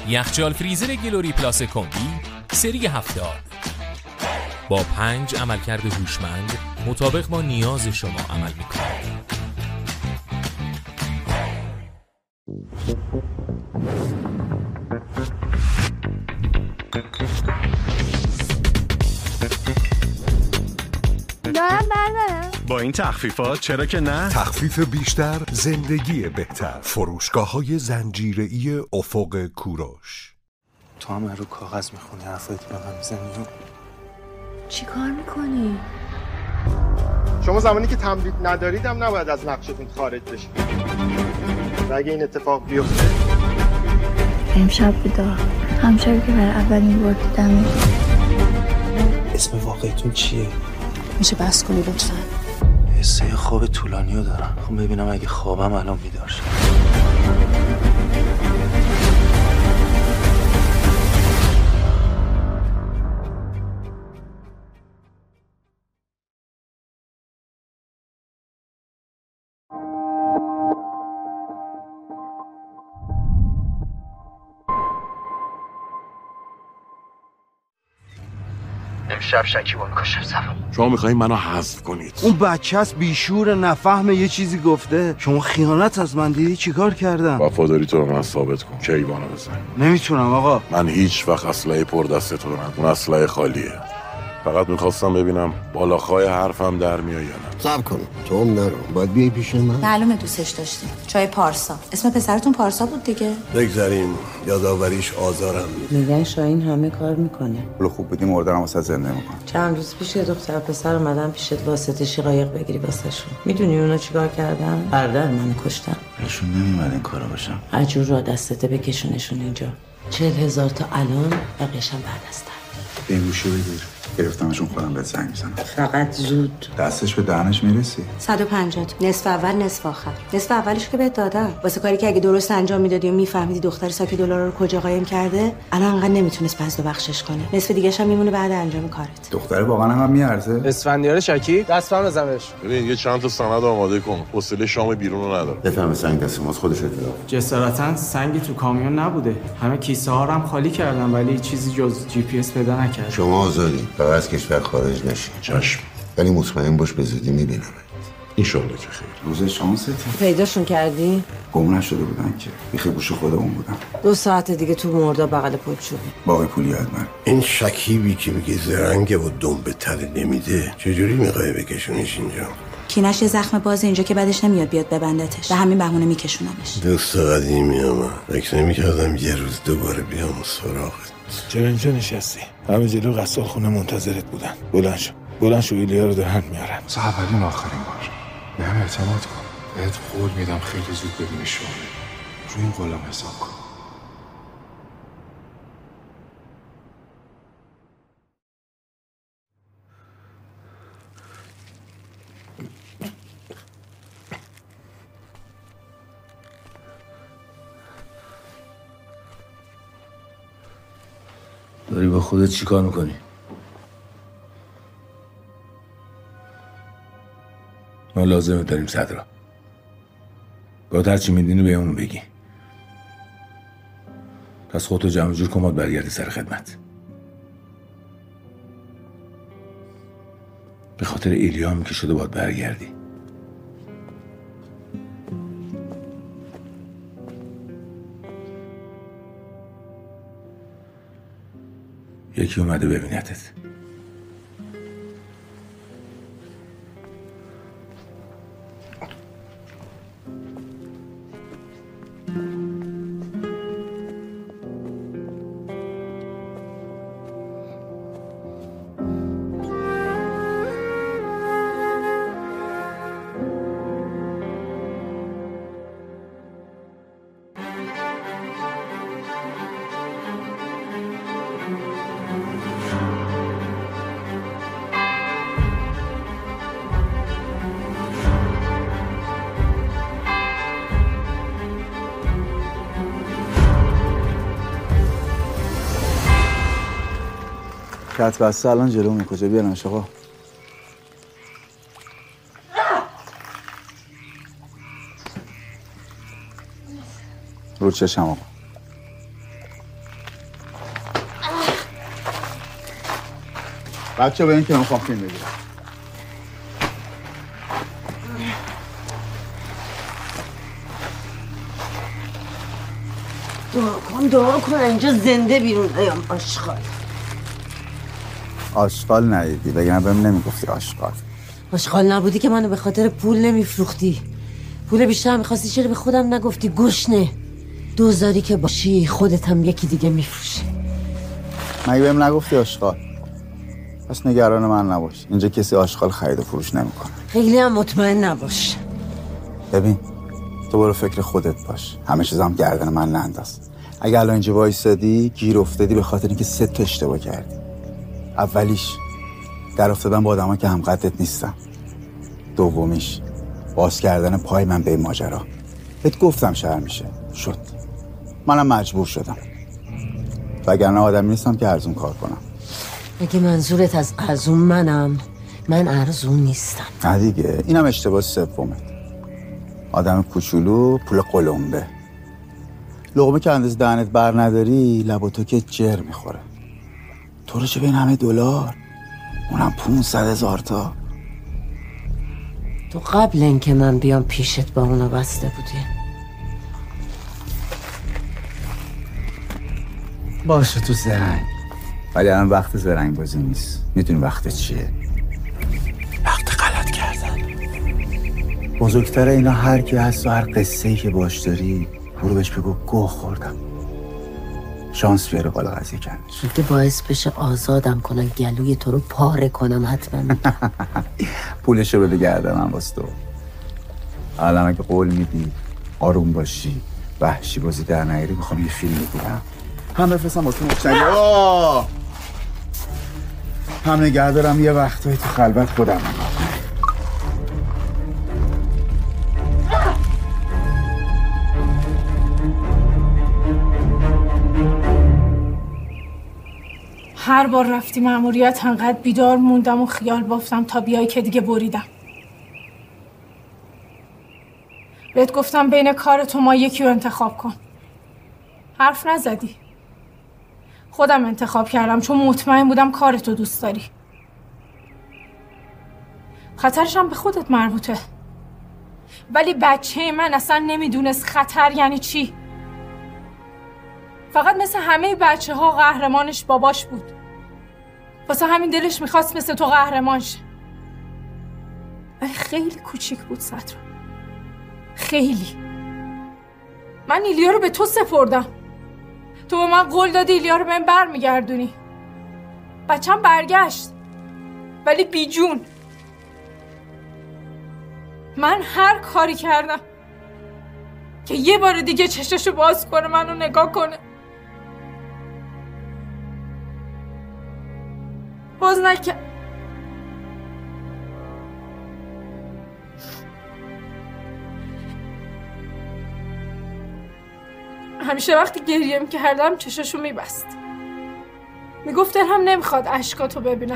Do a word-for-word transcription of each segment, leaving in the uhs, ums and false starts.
یخچال فریزر گلوری پلاس کمبی سری هفتاد با پنج عملکرد هوشمند مطابق با نیاز شما عمل می‌کند. دارم بردارم. با این تخفیفات چرا که نه؟ تخفیف بیشتر، زندگی بهتر. فروشگاه‌های زنجیره‌ای افق کوروش. تو هم رو کاغذ میخونی حرفایت به من میزنی؟ چی کار میکنی؟ شما زمانی که تمرید ندارید هم نباید از نقشتون خارج بشید و اگه این اتفاق بیفته امشب بودا همشب که برای اولین بار دیدم. اسم واقعیتون چیه؟ میشه بس کنی لطفا؟ حسه خواب طولانی رو دارم. خب ببینم اگه خوابم الان بیدار شد. امشب شکیبا میکشم زبان. شما میخواین منو حذف کنید؟ اون بچه‌س بیشور نفهمه یه چیزی گفته. شما خیانت از من دیدی چیکار کردم؟ وفاداری تو رو من ثابت کن. کیوانو بزن. نمیتونم آقا. من هیچ وقت اسلحه پر دست تو ندارم. اون اسلحه خالیه. فقط میخواستم ببینم بالاخای حرفم در میاد یا نه. صبر کن. تو هم نرو. باید بیای پیش من. معلومه دوستش داشتی. چای پارسا. اسم پسرتون پارسا بود دیگه؟ بگذاریم. یاداوریش آزارم میده. میگن شاهین همه کار میکنه. حالا خوب بودی مردنم واسه زنده میکنه. چند روز پیش یه دختر پسر اومدن پیشت واسطه شقایق بگیری واسهشون. میدونی اونا چیکار کردن؟ برادر منو کشتن. بهشون نمیومد این کارا باشم. عجور را دستته بکشونشون اینجا. چهل هزار تا الان بقیه‌شم بعد از تر. این گوشو بگیر. گرفتمشون خودم بهت زنگ میزنم. فقط زود. دستش به دهنش میرسی؟ صد و پنجاه نصف اول نصف آخر. نصف اولش که بهت دادم واسه کاری که اگه درست انجام میدادی و میفهمیدی دختر ساکی دلار رو کجا قایم کرده الان انقدر نمیتونست پس دو بخشش کنه. نصف دیگه‌ش هم میمونه بعد انجام کارت. دختر واقعا هم میارزه؟ اسفندیار شکی دست فهم بزنش. ببین یه چند تا سند آماده کن. حوصله شام بیرون رو ندارم. بفهم سنگ دست ماست خودش اطلاع. جسارتاً سنگی تو کامیون نبوده. همه کیسه ها رو هم خالی کردم ولی چیزی جز جی پی اس پیدا نکردم. شما آزادی. فقط از کشور خارج نشین. چشم. ولی مطمئن باش به زودی میبینم. انشالله که خیر. روز شانسته. پیداشون کردی؟ گم نشده بودن که. بیخ گوش خودمون بودن. دو ساعت دیگه تو مردا بغل پل شدی. باقی پولی حتما. این شکیبی که میگه زرنگه و دم به تله نمیده چجوری میخوای بکشونش اینجا؟ کینش یه زخم باز اینجا که بعدش نمیاد بیاد ببندتش. به همین بهونه میکشونمش. دوست قدیمی هم فکر نمیکردم یه روز دوباره بیام سراغت. چرا اینجا نشستی؟ همه جلو غسال خونه منتظرت بودن. بلند شو. بلند شو ایلیا رو دهن میارن. اولین آخرین بار. به هم اعتماد کن. بهت قول میدم خیلی زود ببینی شما. روی این قولم حساب کن. داری با خودت چی کار میکنی؟ ما لازمه داریم صدرا. باید هرچی میدینی به همون بگی. پس خودتو جمع جور کن برگردی سر خدمت. به خاطر ایلیا هم که شده باید برگردی. یکی اومده ببینتت. کت بسته الان جلومه. کجا بیارمش آقا؟ رو چشم آقا. بچه به این که میخوام فیلم بگیرم. دعا کن دعا کن اینجا زنده بیرون نیام. آشغال آشغال ندیدی بگم بهم نمیگفتی آشغال. آشغال نبودی که منو به خاطر پول نمیفروختی. پول بیشتر میخواستی چرا به خودم نگفتی؟ گشنه دوزاری که باشی خودت هم یکی دیگه میفروشی. مگه بهم نگفتی آشغال؟ پس نگران من نباش، اینجا کسی آشغال خرید و فروش نمیکنه. خیلی هم مطمئن نباش. ببین تو برو فکر خودت باش، همه چیزم گردن من ننداز. اگه الان اینجا وایسادی گیر افتادی به خاطر اینکه سه تا اشتباه کردی. اولیش در افتادن با آدما که هم قدت نیستن. دومیش باز کردن پای من به این ماجرا. بهت گفتم شهر میشه شد، منم مجبور شدم، وگرنه آدمی نیستم که ارزون کار کنم. اگه منظورت از ارزون منم، من ارزون نیستم. نه دیگه، اینم اشتباه سومت. آدم کوچولو پول قلمبه. لقمه که اندازه دهنت بر نداری لب و تو که جر میخوره. تو رو چه به این همه دلار؟ اونم پونصد هزار تا. تو قبل اینکه من بیام پیشت با اونو بسته بودی. باشه تو زرنگ، ولی الان وقت زرنگ بازی نیست. میدونی وقت چیه؟ وقت غلط کردن. بزرگتر اینا هر کی هست و هر قصه‌ای که باش داری برو بهش بگو گوه خوردم، شانس بیاره بالا قضیه کردش. که باعث بشه آزادم کنن گلوی تو رو پاره کنم حتما. پولشو بده گردنم واسه تو. الان اگه قول میدی آروم باشی وحشی بازی در نیاری میخوام یه فیلم بگیرم، هم بفرستم واسه مشتری، هم نگه دارم یه وقتایی تو خلوت خودم نگاه کنم. هر بار رفتی مأموریت انقدر بیدار موندم و خیال بافتم تا بیای که دیگه بریدم. بهت گفتم بین کار تو ما یکی رو انتخاب کن، حرف نزدی. خودم انتخاب کردم چون مطمئن بودم کارتو دوست داری. خطرش هم به خودت مربوطه، ولی بچه من اصلا نمیدونست خطر یعنی چی. فقط مثل همه بچه ها قهرمانش باباش بود، واسه همین دلش میخواست مثل تو قهرمان شه. ولی خیلی کوچیک بود صدرا، خیلی. من ایلیا رو به تو سپردم، تو به من قول دادی ایلیا رو بهم برمیگردونی. بچه‌م برگشت ولی بی جون. من هر کاری کردم که یه بار دیگه چششو باز کنه منو نگاه کنه، باز نکرد. همیشه وقتی گریه می‌کردم چششو میبست، میگفت دلم نمیخواد اشکاتو ببینم.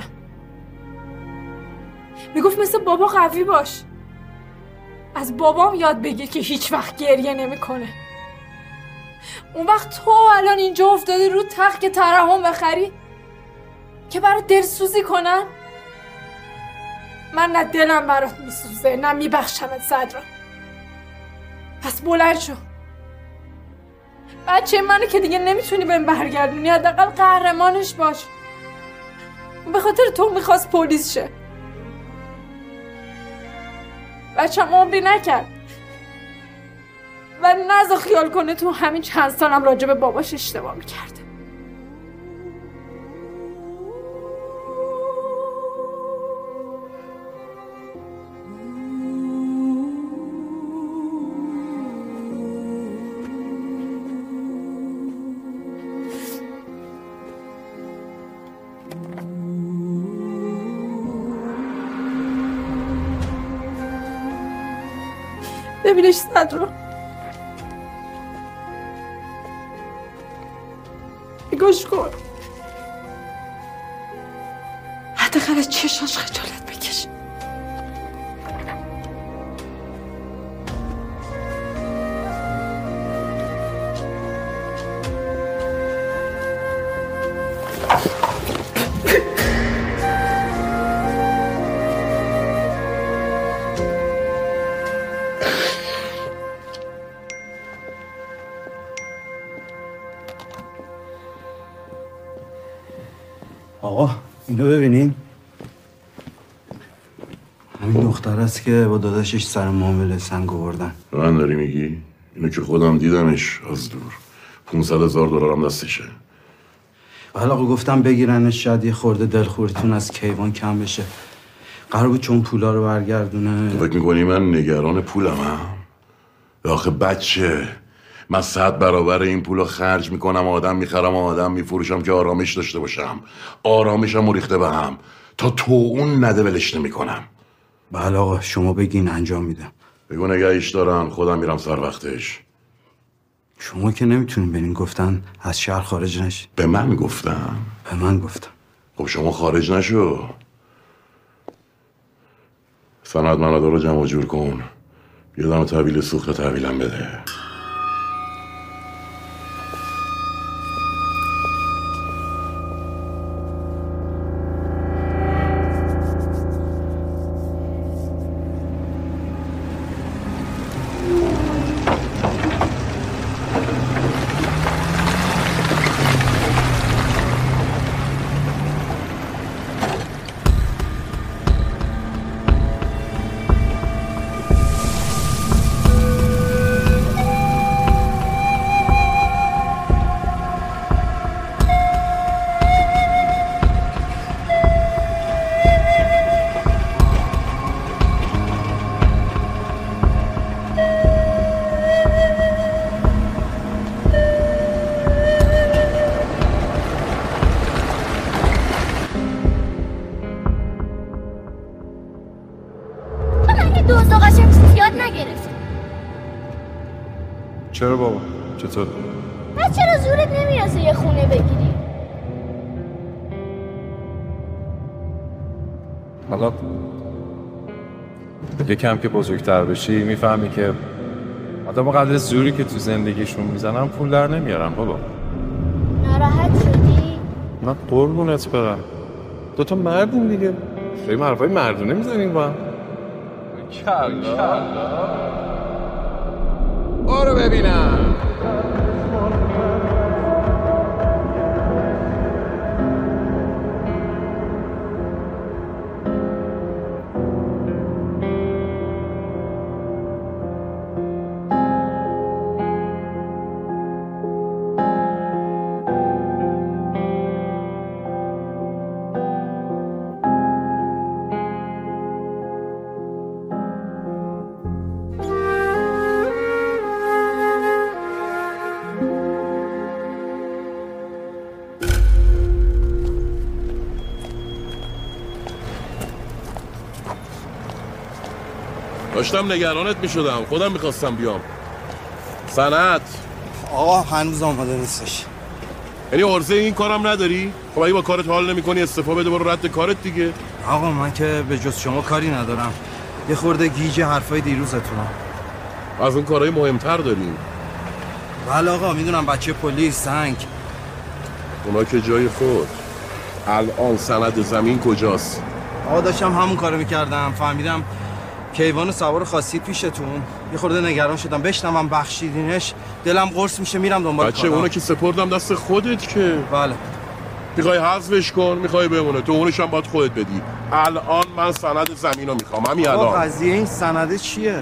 میگفت مثل بابا قوی باش. از بابام یاد بگیر که هیچ وقت گریه نمیکنه. اون وقت تو الان اینجا افتادی رو تخت که ترحم بخری که برات دلسوزی کنن. من نه دلم برات میسوزه نه میبخشمت صدرا. پس بلند شو. بچه منو که دیگه نمیتونی بهم برگردونی، حداقل قهرمانش باش. به خاطر تو میخواست پلیس شه. بچه‌م عمری نکرد و نذار خیال کنه تو همین چند سالم راجع به باباش اشتباه میکرده. ببینش صدرا، نگاش کن، حداقل از چشاش خجالت بکش. آقا اینو ببینین. همین دختر است که با داداشش سر معامله سنگ آوردن. من داری میگی؟ اینو که خودم دیدمش از دور. پونصد هزار دلار هم دستشه. بله آقا گفتم بگیرنش، شاید یه خورده دلخوریتون از کیوان کم بشه. قرار بود چون پولا رو برگردونه. تو فکر میکنی من نگران پولم هم؟ آخه بچه من صد برابر این پولو خرج میکنم، آدم میخرم، آدم میفروشم که آرامش داشته باشم. آرامشم ریخته به هم. تا تو اون نده ولش نمیکنم. بله آقا شما بگین انجام میدم. بگو نگهش دارن، خودم میرم سر وقتش. شما که نمیتونین برین، گفتن از شهر خارج نشی. به من گفتم؟ به من گفتم. خب شما خارج نشو. سند منادا رو جمع جور کن، یه دم تحویل سوخت تحویلم بده. چرا بابا؟ چطور؟ پس چرا زورت نمیرسه یه خونه بگیری؟ حالا یکم که بزرگتر بشی میفهمی که آدم قدر زوری که تو زندگیشون میزنن پول در نمیارن بابا. ناراحت شدی؟ نه قربونت برم، دوتا مردیم دیگه، بریم حرفای مردونه میزنیم با هم. کلا برو ببینم. داشتم نگرانت می شدم، خودم میخواستم بیام. سند آقا هنوز آماده نیستش. یعنی عرضه این کارم نداری؟ خب اگه با کارت حال نمی کنی استعفا بده، برو رد کارت دیگه. آقا من که به جز شما کاری ندارم، یه خورده گیج حرفای دیروزتونم. از اون کارهای مهمتر داریم. بله آقا میدونم، بچه پلیس، سنگ، اونا که جای خود. الان سند زمین کجاست؟ آقا داشتم همون کارو میکردم، فهمیدم کیوان سوار خاصی پیشتون، یه خورده نگران شدم، بشنوم بخشیدینش دلم قرص میشه، میرم دنبال بچه اونو که سپردم دست خودت که. بله. میخوای حذفش کن، میخوای بمونه، تو اونش هم باید خودت بدی. الان من سند زمین رو میخوام، همین الان. آقا قضیه این سنده چیه؟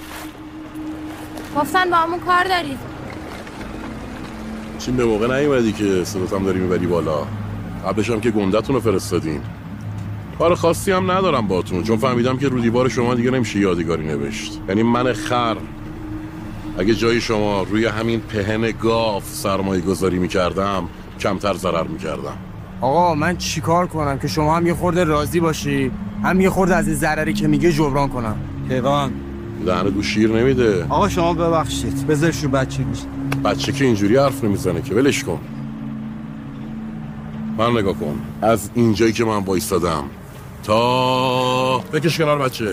گفتن با همون کار دارید. چین به موقع نیومدی که صداتم داری میبری بالا. قبلش هم که گندتون رو فرستادین. کار خاصی هم ندارم باتون، چون فهمیدم که رو دیوار شما دیگه نمیشه یادگاری نوشت. یعنی من خر اگه جای شما روی همین پهن گاف سرمایه گذاری میکردم کمتر ضرر میکردم. آقا من چیکار کنم که شما هم یه خورده راضی باشی، هم یه خورده از این ضرری که میگه جبران کنم؟ کیوان دهنه دو شیر نمیده. آقا شما ببخشید، بذارش رو بچه میشه. بچه که اینجوری حرف نمیزنه که، ولش کن. من نگاه کن، از اینجایی که من وایسادم تا بکش کنار بچه،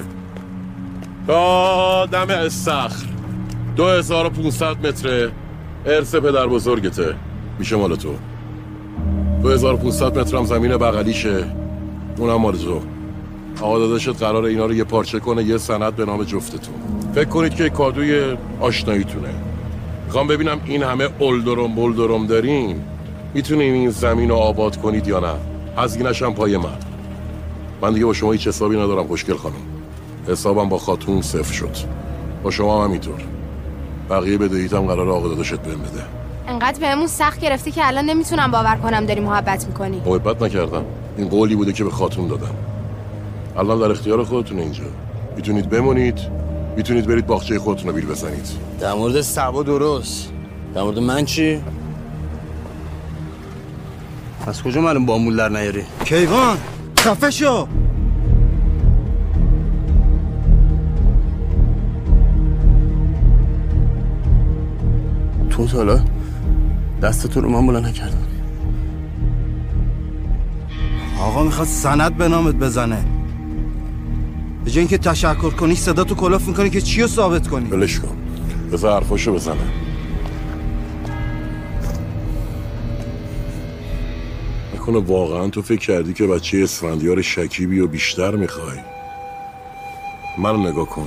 تا دم استخر دو هزار و پونصد متر ارث پدر بزرگته، میشه مال تو. دو هزار و پونصد متر هم زمین بغلیشه، اونم مال تو. آقا داداشت قراره اینا رو یه پارچه کنه، یه سند به نام جفتتون. فکر کنید که کادوی آشناییتونه. میخوام ببینم این همه اولدرم بولدرم دارین، میتونین این زمین رو آباد کنید یا نه. هزینه‌ش هم پای من. من دیگه با شما هیچ حسابی ندارم خوشگل خانم. حسابم با خاتون صفر شد. با شما هم همینطور. بقیه بدهیتم قرار آقا داداشت بهم بده. انقدر بهمون سخت گرفتی که الان نمیتونم باور کنم داری محبت میکنی. محبت نکردم. این قولی بوده که به خاتون دادم. الان در اختیار خودتون اینجا. میتونید بمونید، میتونید برید باغچه خودتون رو بیل بزنید. در مورد سبا درست. در مورد من چی؟ از کجا معلوم با مول در نیاری؟ کیوان خفه شو. تو حالا دستتو رو من بلند نکردم. آقا میخواد سند به نامت بزنه. به جای اینکه تشکر کنی صدا تو کلاف میکنی که چی رو ثابت کنی؟ بلش کن. بذار حرفاشو بزنه. نکنه واقعا تو فکر کردی که بچه اسفندیار شکیبی و بیشتر میخوای؟ منو نگاه کن.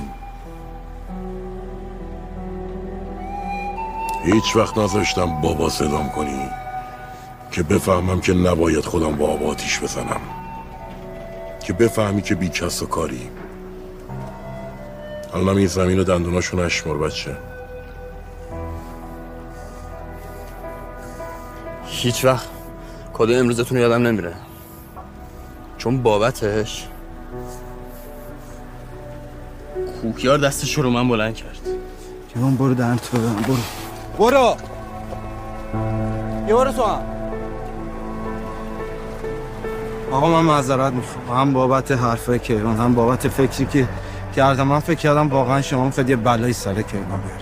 هیچ وقت نذاشتم بابا صدام کنی که بفهمم که نباید خودم با آب آتیش بزنم، که بفهمی که بی کس و کاری. الان این زمین و دندوناشو نشمار بچه. هیچ وقت کادو امروزتون یادم نمیره، چون بابتش کوکیار دستش رو من بلند کرد. کیوان برو درنت ببرم. برو برو یه برو تو هم. آقا من معذرت میخوام، هم بابت حرفای کیوان هم بابت فکری که کردم. من فکر کردم واقعا شما میخواید یه بلایی سر کیوان بیاری.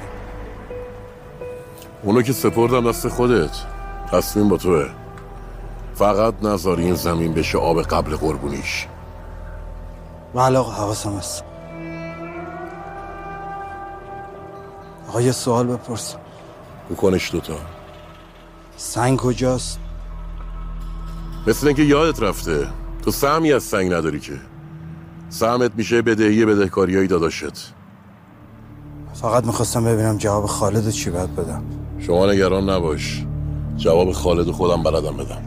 اونو که سپردم دست خودت، تصمیم با توه. فقط نذاری این زمین بشه آب قبل قربونیش. بله آقا حواسم هست. آقا یه سوال بپرسم. بکنش دوتا. سنگ کجاست؟ مثل اینکه یادت رفته تو سهمی از سنگ نداری که. سهمت میشه بدهی بدهکاریای داداشت. فقط میخواستم ببینم جواب خالد چی باید بدم. شما نگران نباش، جواب خالد خودم بلدم بدم.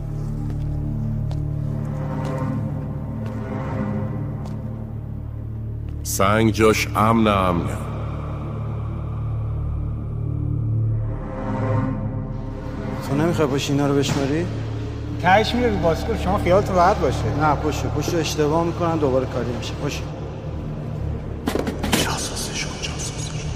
سنگ جاش امن امنه. تو نمیخوای پشت اینا رو بشماری؟ تهش میره باسکور، شما خیالتون راحت باشه. نه پشت پشت اشتباه میکنن دوباره کاری میشه. پشت جاسوسشون جاسوسشون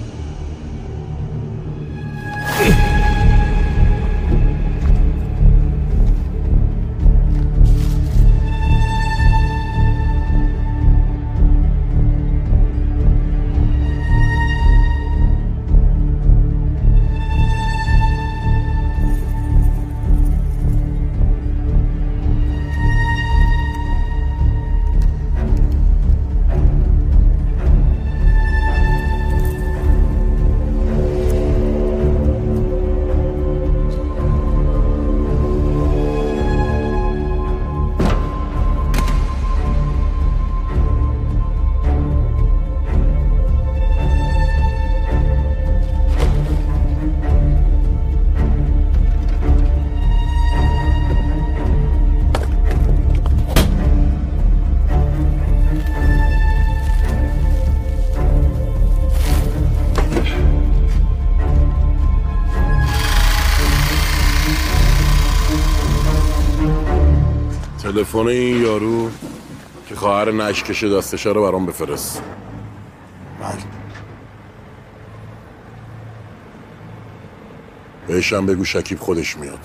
تلفن این یارو که خواهر نشکش دستشه رو برام بفرست. بله. بهشم بگو شکیب خودش میاد.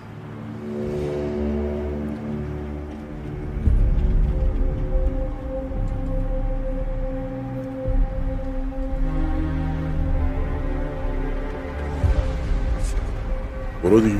برو دیگه.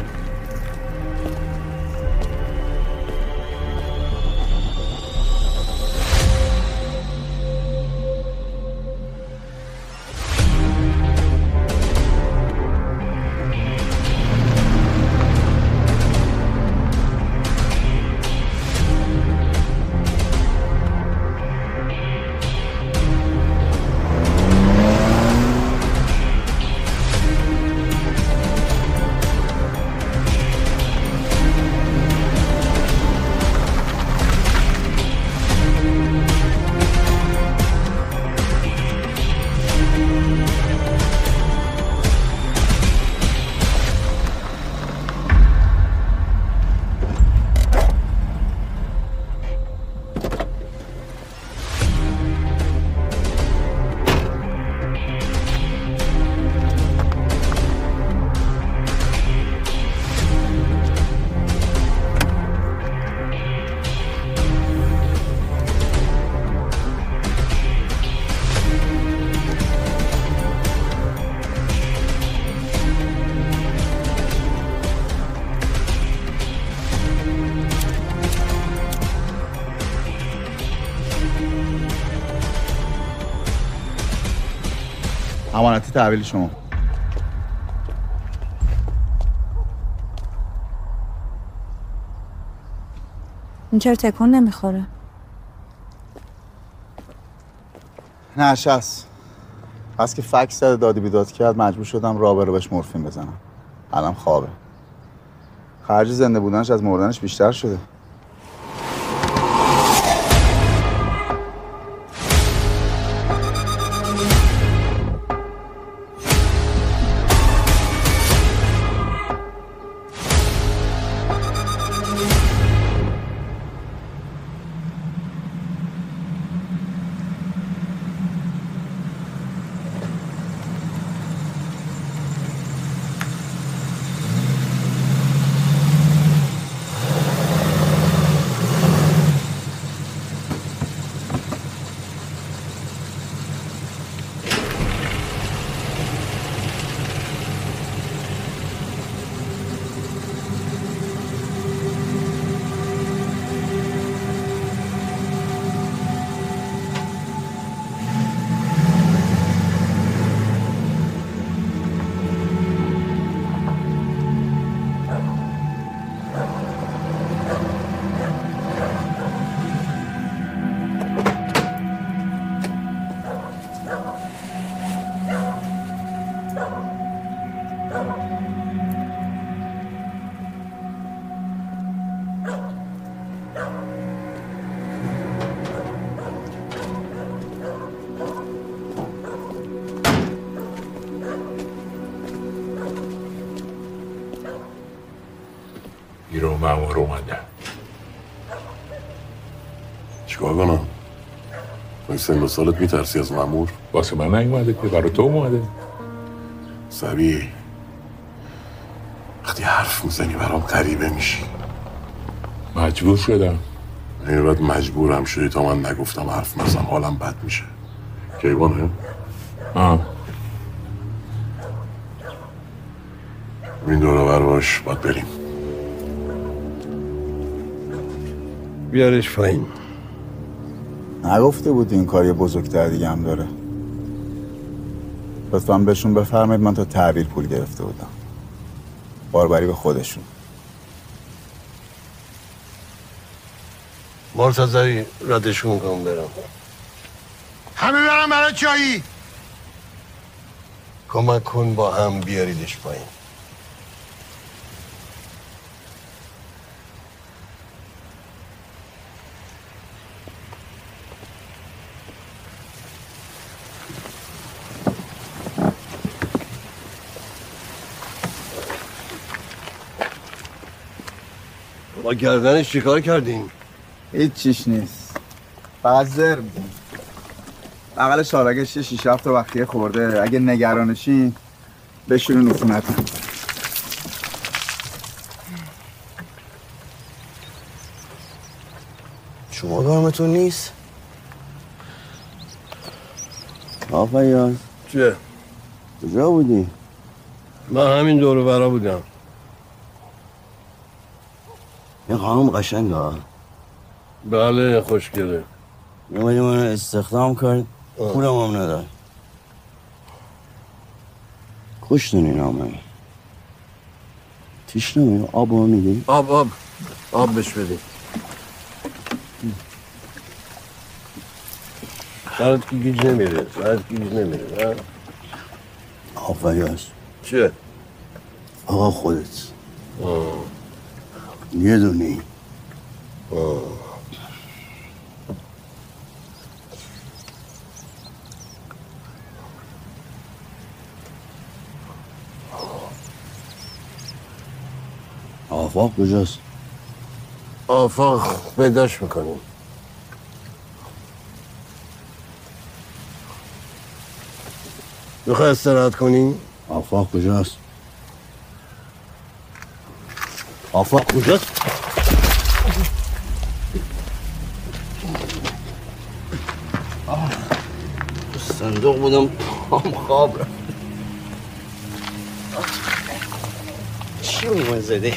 امانتی تحویل شما. این چرا تکون نمیخوره؟ نه شخص پس که فکس زده دادی بیداد کرد مجبور شدم راه بره بهش مورفین بزنم. الان خوابه. خرج زنده بودنش از مردنش بیشتر شده. بیرون مامور اومدن. چیکار کنم؟ این سن و سالت میترسی از مامور؟ واسه من نیومده که برای تو اومده. سبی وقتی حرف میزنی برام غریبه میشی. مجبور شدم. این بعد مجبورم شدی تا من نگفتم حرف نزن حالم بد میشه. کیوانه؟ آه این دوره بر باش باید بریم. بیارش پایین. نگفته بود این کاری بزرگتر دیگه هم داره. لطفاً بهشون بفرمایید من تا تحویل پول گرفته بودم. باربری به خودشون. مرتضی ردشون کن برم. همه برم برای چایی. کمک کن با هم بیاریدش پایین. با گردنش چیکار کردیم؟ هیچ چیش نیست. فقط زر میدیم. بغل شارگش شیش هفت وقتیه خورده. اگه نگرانشین بشورین عفونتن. شما گرمتون نیست؟ آفایاز چیه؟ کجا بودی؟ من همین دور و برا بودم. این خانم قشنگ ها؟ بله خوشگله. اومدی من استخدام کرد پولم هم ندار. کشتن این همه. تیش نمی آب هم میدی؟ آب آب آب بش بدی. سرت که گیج نمیره سرت که گیج نمیره. آفریاز چیه؟ آقا خودت آه. یه دونی آه. آفاق کجاست؟ آفاق پیداش میکنیم. میخوای استراحت کنی؟ آفاق کجاست؟ آفاق کجاست؟ صندوق بودم پام خواب رفت. چی میمون زده؟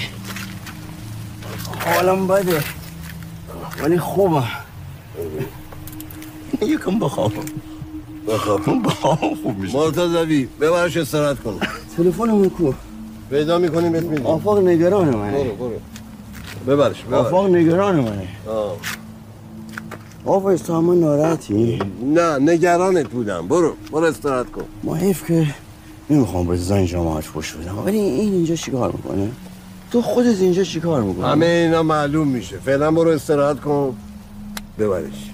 حالم بده ولی خوبم. یکم بخوابم. بخوابون با خوب میشه. مرتضوی ببرش استراحت کن. تلفنمون کو؟ پیدا میکنیم بهت میدیم. آفاق نگران منه. برو برو. ببرش ببرش. آفاق نگران منه. آه. آفا استراحت ناراحتی؟ نه نگرانت بودم. برو برو استراحت کن. ما حیف که نمیخوام به زن جماعت پشت بدم. ولی این اینجا چیکار میکنه؟ تو خودت اینجا چیکار میکنی؟ همه اینا معلوم میشه. فعلا برو استراحت کن. ببرش.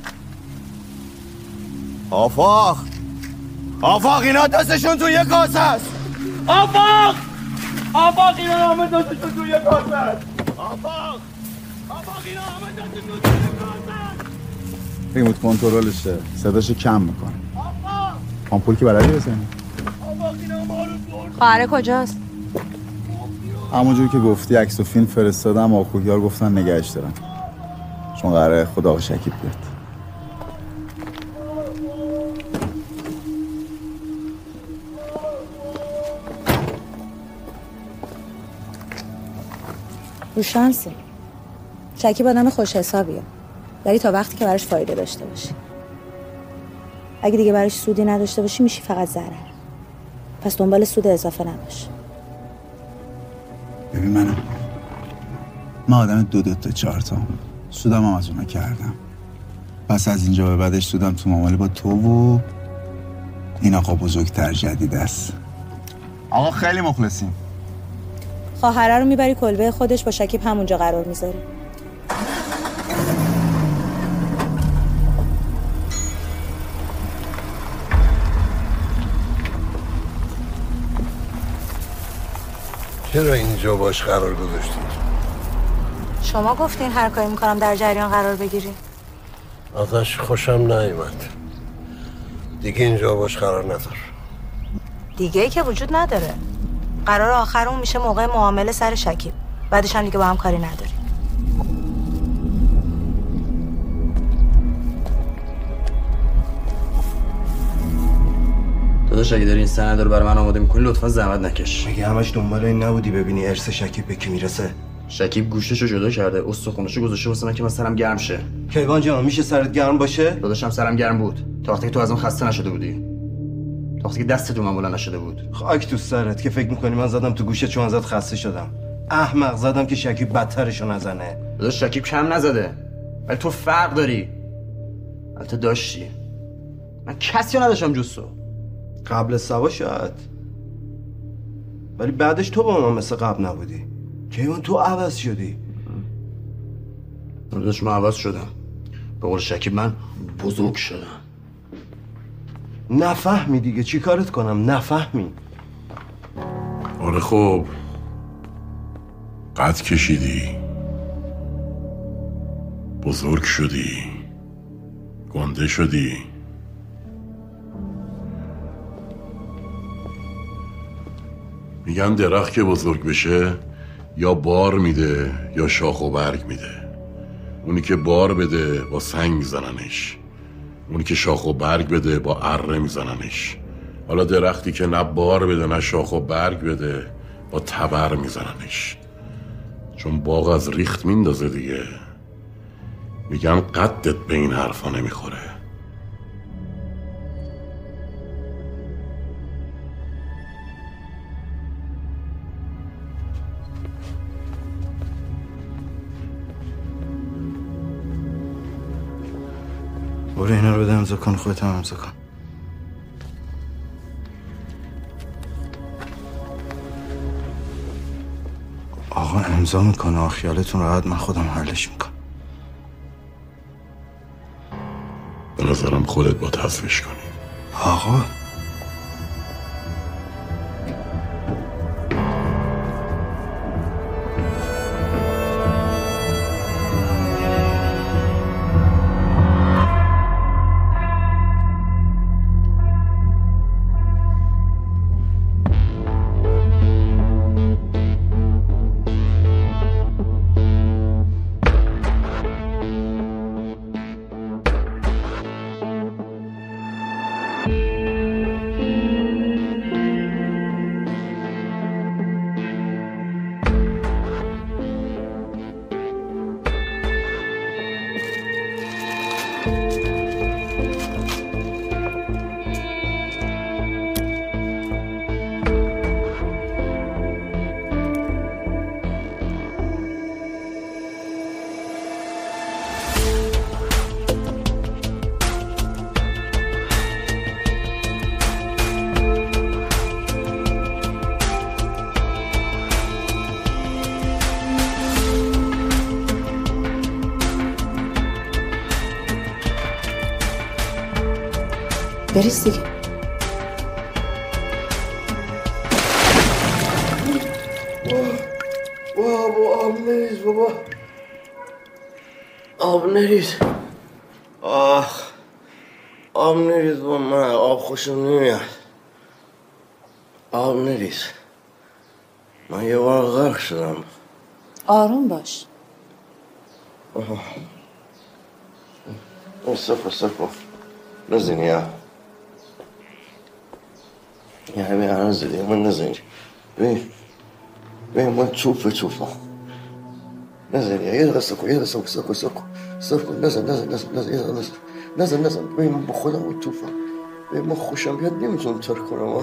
آفاق آفاق اینا دستشون تو یک کاسه است. آفاق آفاق اینا همه دستشون تو یک کاسه است. آفاق آفاق اینا همه دستشون تو یک کاسه است. ریموت کنترلشه، صداشو کم میکنه. آمپول که بلدی بزنی؟ خواهر کجاست؟ همونجوری که گفتی عکس و فیلم فرستادم، آکوگیار گفتن نگهش دارن، چون قراره خود آقا شکیب بیاد. رو شانسه. شکیب آدم خوش حسابیه، ولی تا وقتی که براش فایده داشته باشی. اگه دیگه براش سودی نداشته باشی میشی فقط ضرر. پس دنبال سود اضافه نباش. ببین منم من آدم دو دو تا چهار تا سودم هم از اونا کردم. پس از اینجا به بعدش سودم تو معامله با تو و این آقا بزرگتر جدید است. آقا خیلی مخلصیم. خواهره رو میبری کلبه خودش، با شکیب همونجا قرار میذاری. چرا اینجا باش قرار گذاشتید؟ شما گفتین هر کاری میکنم در جریان قرار بگیری. ازش خوشم نیومد. دیگه اینجا باش قرار ندار. دیگه ای که وجود نداره. قرار آخرمون میشه موقع معامله سر شکیب. بعدش هم دیگه با هم کاری نداری. داداش اگه داری این سند رو برای من آماده میکنی لطفا زحمت نکش. مگه همش دنبال این نبودی ببینی ارث شکیب به کی میرسه؟ شکیب گوشتشو جدا کرده، استخونشو گذاشته واسه من که من سرم گرم شه. کیوان جان میشه سرت گرم باشه؟ داداشم سرم گرم بود تا وقتی که تو از اون خسته نشده بودی، تا وقتی که دست تو من بلند نشده بود. خاک تو سرت که فکر میکنی من زدم تو گوشه چون ازت خسته شدم. احمق زدم که شکیب بدترشو نزنه. داداش شکیب کم نزده، ولی تو فرق داری. البته داشتی. من کسی رو نداشتم جز تو. قبل سوا شاید، ولی بعدش تو با من مثل قبل نبودی. کیوان تو عوض شدی. داداش من عوض شدم. به قول شکیب من بزرگ شدم. نفهمی دیگه چی کارت کنم؟ نفهمی. آره خب قد کشیدی، بزرگ شدی، گنده شدی. میگن درخت که بزرگ بشه یا بار میده یا شاخ و برگ میده. اونی که بار بده با سنگ میزننش، اونی که شاخ و برگ بده با اره میزننش. حالا درختی که نه بار بده نه شاخ و برگ بده با تبر میزننش، چون باغ از ریخت میندازه دیگه. میگن قدت به این حرفا نمیخوره. برو اینا رو بده امضا کن، خودت هم امضا کن. آقا امضا میکنه، خیالتون راحت، من خودم حلش میکنم. به نظرم خودت با حذفش کنی. آقا بریز دیگه. بابا آب نریز بابا، آب نریز. آخ آب نریز با من، آب خوشم نمیاد. آب نریز، من یه بار غرق شدم. آروم باش. سکو سکو نزنی یا یه همین الان زدی من نزنی. ببین ببین من توفه توفه نزنی یه دقیقه سکو یه دقیقه سکو سکو سکو سکو نزن نزن نزن نزن نزن نزن نزن نزن ببین من با خودم اون توفه. ببین من خوشم بیاد نمیتونم ترک کنم.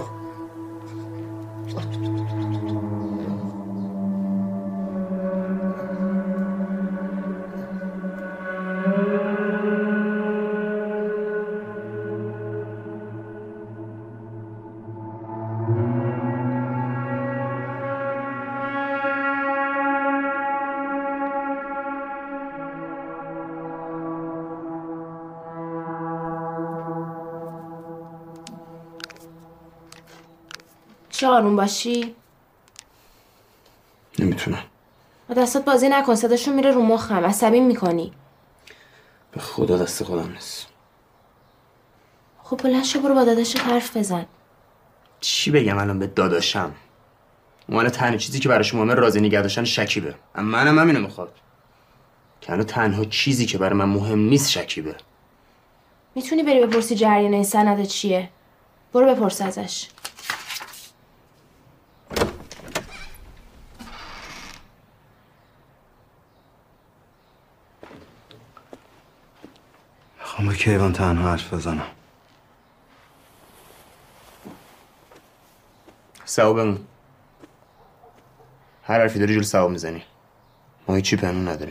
چه آروم باشی؟ نمیتونم. با دستات بازی نکن، صداشون میره رو مخم، عصبی میکنی. به خدا دست خودم نیست. خب بلند شو برو با داداشت حرف بزن. چی بگم الان به داداشم؟ اون تنها چیزی که براش مهمه راضی نگه داشتن شکیبه. اما منم همینو میخواد. که الان تنها چیزی که برای من مهم نیست شکیبه. میتونی بری بپرسی جریان این سند چیه؟ برو بپرس ازش. میخوام با کیوان تنها حرف بزنم. سوا بمون. هر حرفی داری جلو سوا میزنی. ما هیچی پنهون نداریم.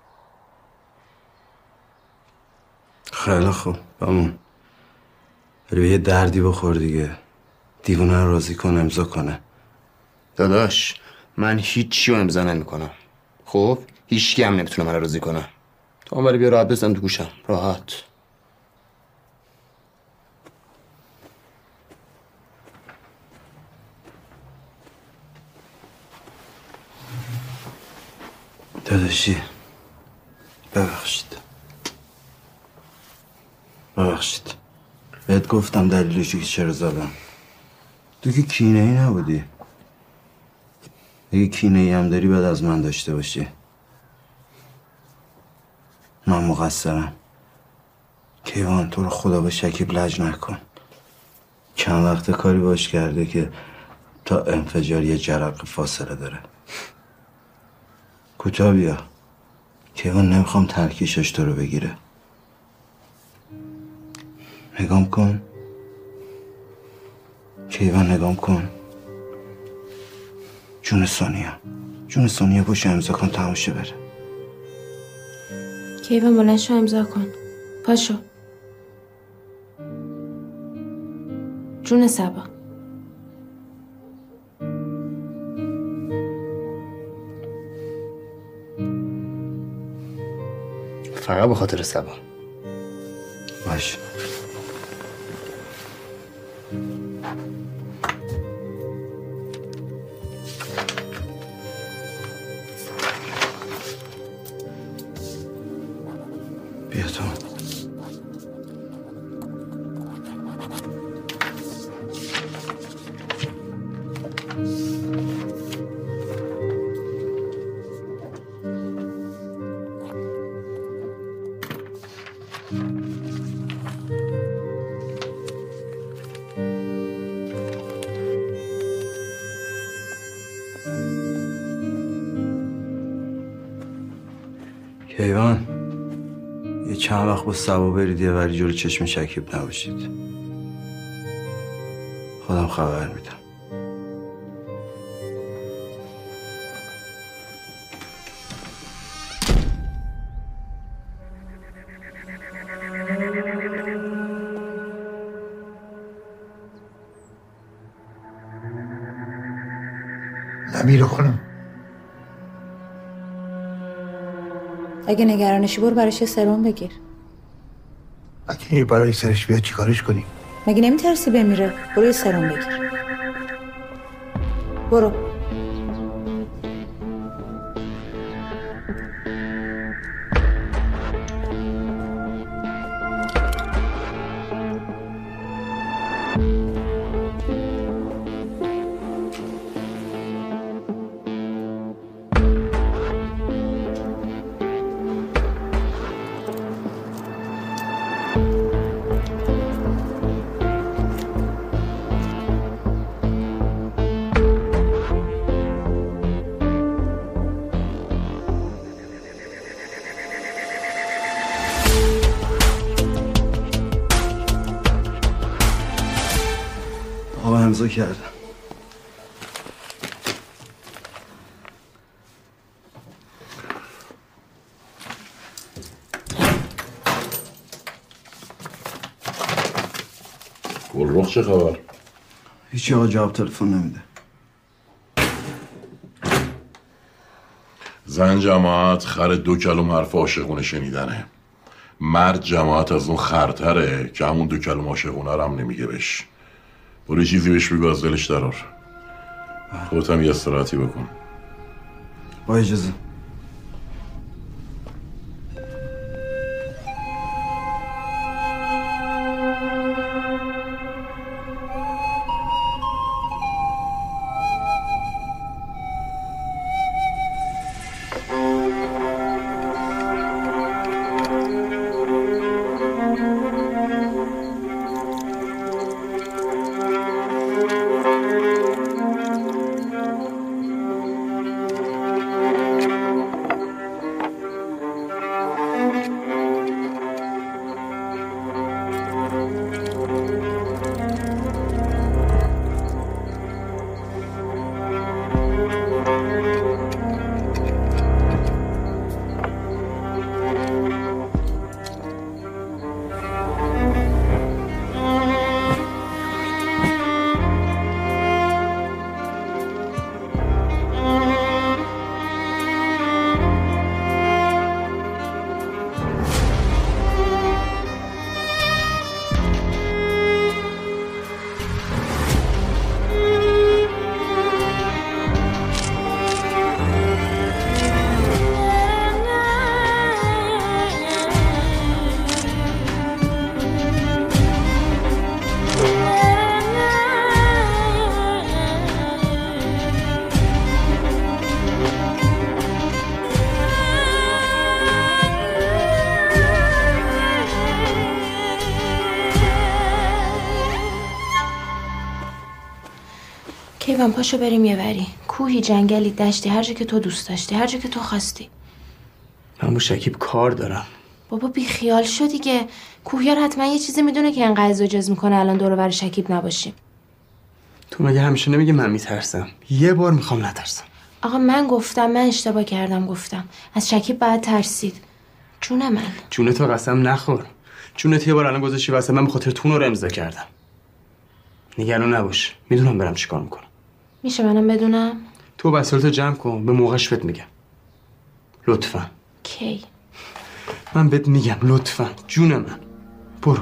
خیلی خوب بمون. ولی به یه دردی بخور دیگه. دیوونه رو راضی کن امضا کنه. داداش من هیچی رو امضا نمیکنم. خب هیچکی هم نمیتونه من رو راضی کنه. تو هم ولی بیا راحت بزن تو گوشم. راحت. داداشی ببخشید ببخشید بهت گفتم دلیلشو که چرا زدم. تو که کینه ای نبودی. اگه کینه ای هم داری باید از من داشته باشی. من مقصرم. کیوان تو رو خدا به شکیب لج نکن. چند وقت کاری باش کرده که تا انفجار یه جرق فاصله داره. کوتاه بیا. کیوان نمیخوام ترکیشش تو رو بگیره. نگام کن. کیوان نگام کن. جون سونیا جون سونیا باشه امضا کن تماشه بره. کیوان بلند شو امضا کن. پاشو. جون سبا. فقط به خاطر سبا. باشه. بیا تو. کیوان یه چند وقت با سبا برید یه وری جلو چشم شکیب نباشید. خودم خبر میدم. نمیره خانم. اگه نگرانشی برو براش یه سرم بگیر. اگه یه برای سرش بیاد چیکارش کنیم؟ مگه نمیترسی بمیره؟ برو یه سرم بگیر. برو. امضا کردم. گلرخ چه خبر؟ هیچی آقا، جواب تلفن نمیده. زن جماعت خر دو کلم حرف عاشقونه شنیدنه. مرد جماعت از اون خرتره که همون دو کلم عاشقونه رو هم نمیگه بهش. برو چیزی بهش بگو از دلش درار. خودت هم یه استراحتی بکن. با اجازه. کیوان پاشو بریم یه وری. کوهی، جنگلی، دشتی، هر جا که تو دوست داشتی، هر جا که تو خواستی. من با شکیب کار دارم. بابا بی خیال شو دیگه. کوهیار حتما یه چیزی میدونه که انقدر زوجز میکنه الان دور و بر شکیب نباشیم. تو مگه همیشه نمیگه من میترسم؟ یه بار میخوام نترسم. آقا من گفتم، من اشتباه کردم گفتم. از شکیب باید ترسید. جون من. جون تو قسم نخور. جون تو یه بار الان گذاشتی واسه من به خاطر تو رو امضا کردم. نگران نباش. میدونم برم چیکار میکنم. میشه منم بدونم؟ تو وسایلتو جمع کن، به موقعش بهت میگم. لطفا. کی؟ من بهت میگم لطفا. جون من. برو.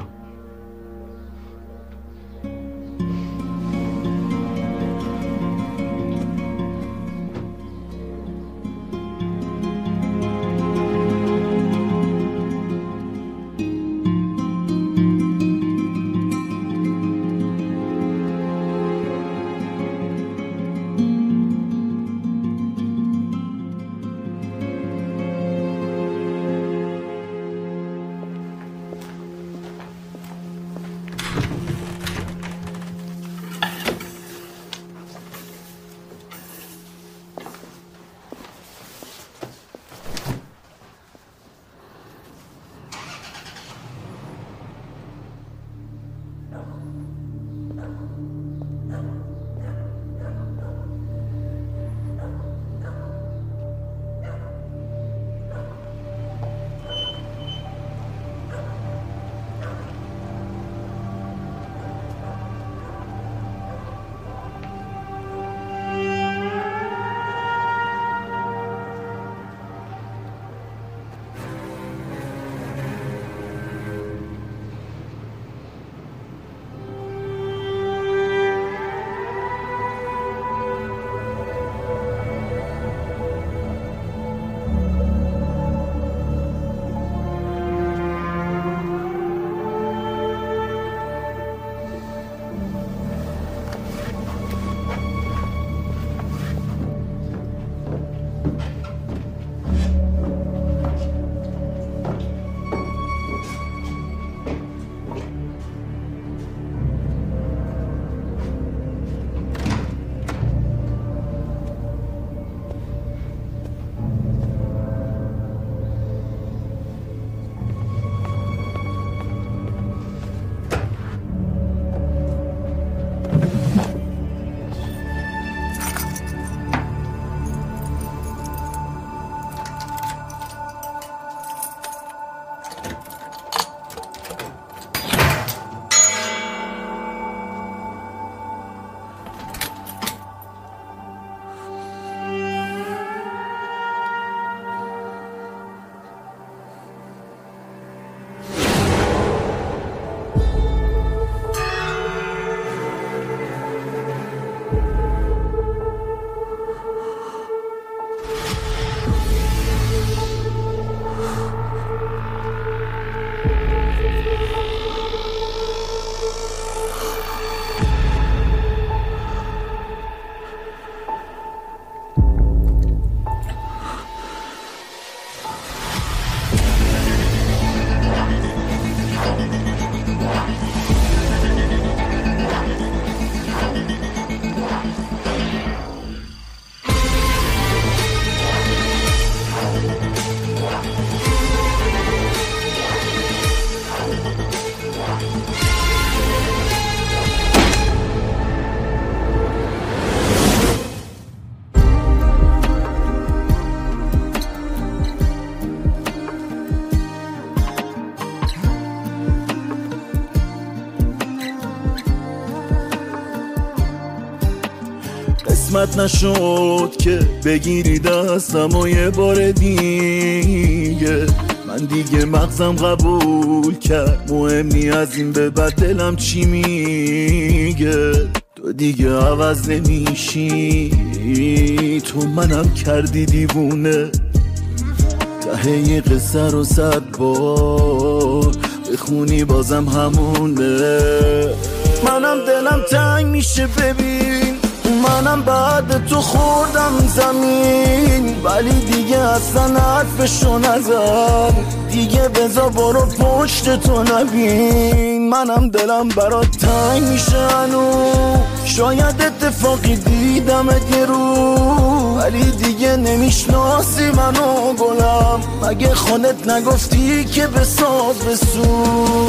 عادت نشد که بگیری دستم و یه بار دیگه. من دیگه مغزم قبول کرد مهم نی از این به بعد دلم چی میگه. تو دیگه عوض نمیشی، تو منم کردی دیوونه. ته یه قصه رو صد بار بخونی بازم همونه. منم دلم تنگ میشه ببین، منم بعد تو خوردم زمین، ولی دیگه اصلا حرفشو نزن. دیگه بذار برو پشت تو نبین. منم دلم برات تنگ میشه هنو، شاید اتفاقی دیدمت یه رو، ولی دیگه نمیشناسی منو گلم. مگه خودت نگفتی که بساز بسوز.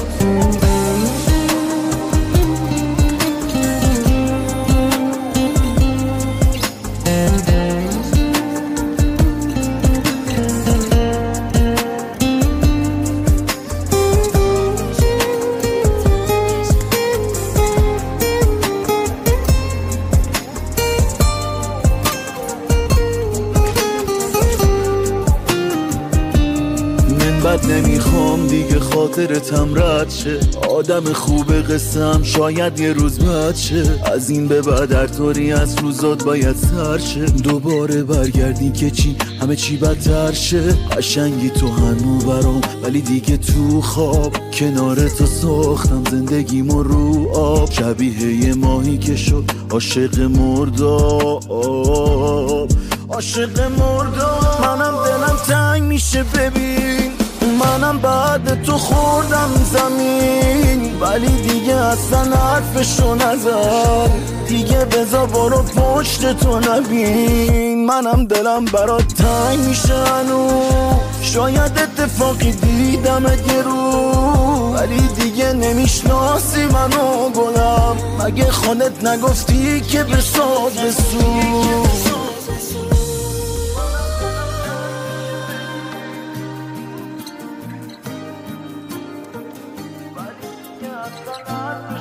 نمیخوام دیگه خاطرتم رد شه، آدم خوب قصم شاید یه روز بد شه. از این به بعد هر طوری از روزات باید سر شه. دوباره برگردی که چی همه چی بدتر شه. قشنگی تو هنو برام ولی دیگه تو خواب، کنار تو ساختم زندگیمو رو آب. شبیه یه ماهی که شد عاشق مرداب، عاشق مرداب. منم دلم تنگ میشه ببین، منم بعد تو خوردم زمین، ولی دیگه اصلا حرفشو نزن. دیگه بذار برو پشت تو نبین. منم دلم برات تنگ میشه هنو، شاید اتفاقی دیدمت یه رو، ولی دیگه نمیشناسی منو گلم. مگه خودت نگفتی که بساز بسوز. I'm